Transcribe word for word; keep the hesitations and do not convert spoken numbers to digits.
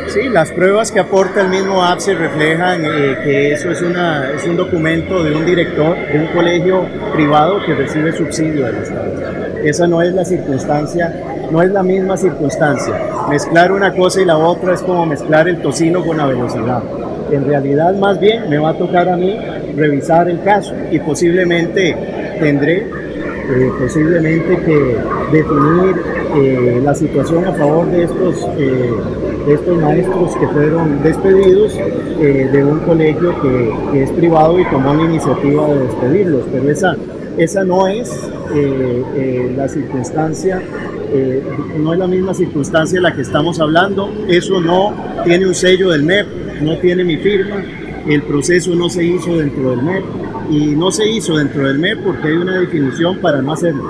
Sí, las pruebas que aporta el mismo A P S E reflejan eh, que eso es, una, es un documento de un director de un colegio privado que recibe subsidio del Estado. Esa no es la circunstancia, no es la misma circunstancia. Mezclar una cosa y la otra es como mezclar el tocino con la velocidad. En realidad, más bien, me va a tocar a mí revisar el caso y posiblemente tendré eh, posiblemente que definir eh, la situación a favor de estos, eh, de estos maestros que fueron despedidos eh, de un colegio que, que es privado y tomó la iniciativa de despedirlos, pero esa, esa no es eh, eh, la circunstancia. Eh, no es la misma circunstancia de la que estamos hablando. Eso no tiene un sello del M E P, no tiene mi firma, el proceso no se hizo dentro del M E P y no se hizo dentro del M E P porque hay una definición para no hacerlo.